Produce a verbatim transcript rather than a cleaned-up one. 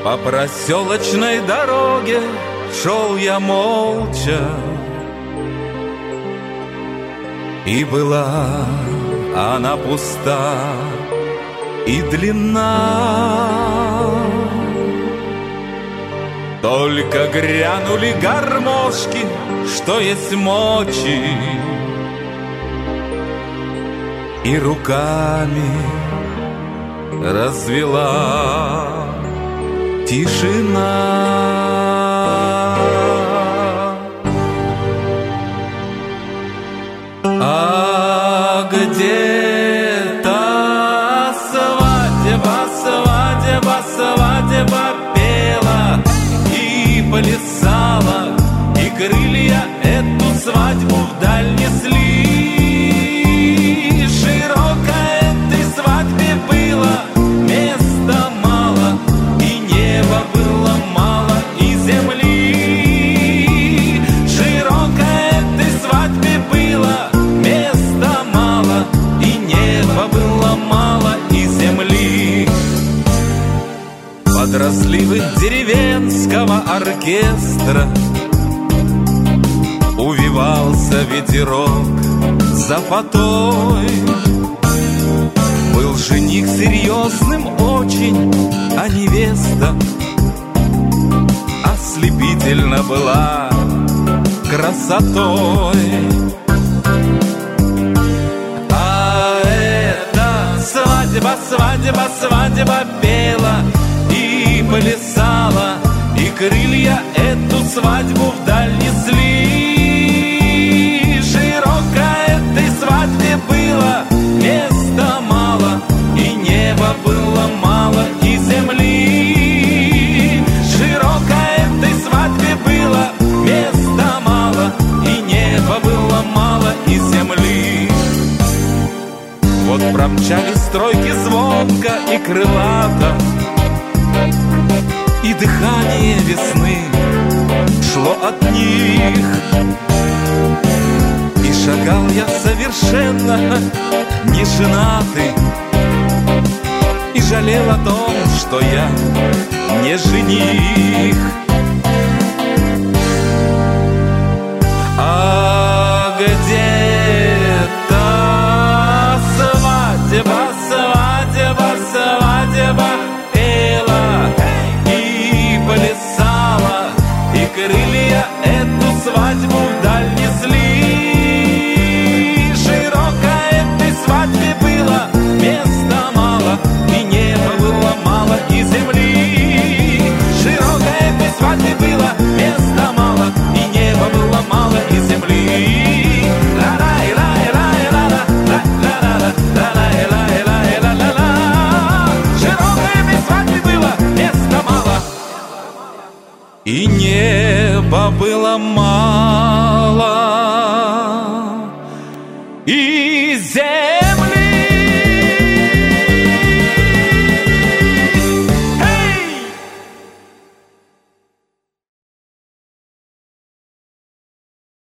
По проселочной дороге шел я молча, и была она пуста и длинна. Только грянули гармошки, что есть мочи, и руками развела тишина. А где-то свадьба, свадьба, свадьба пела и плясала, и крылья эту свадьбу вдаль несли. Широкой этой свадьбе было места мало, и неба было мало, и земли. Широкой этой свадьбе было места мало, и неба было мало, и земли. Под разливы деревенского оркестра увивался ветерок запотой. Был жених серьезным очень, а невеста ослепительно была красотой. А эта свадьба, свадьба, свадьба пела и плясала, и крылья эту свадьбу вдаль несли. Широкой этой свадьбе было места мало, и неба было мало, и земли. Широкой этой свадьбе было места мало, и неба было мало, и земли. Вот промчались стройки звонко и крылато, и дыхание весны шло от них. И шагал я совершенно не женатый, и жалел о том, что я не жених. А где-то свадьба, свадьба, свадьба пела и плясала, и крылья эту свадьбу вдаль несли. Широкой этой свадьбе было места мало, и неба было мало, и земли. Широкой этой свадьбе было места мало, и неба было мало, и земли. И неба было мало,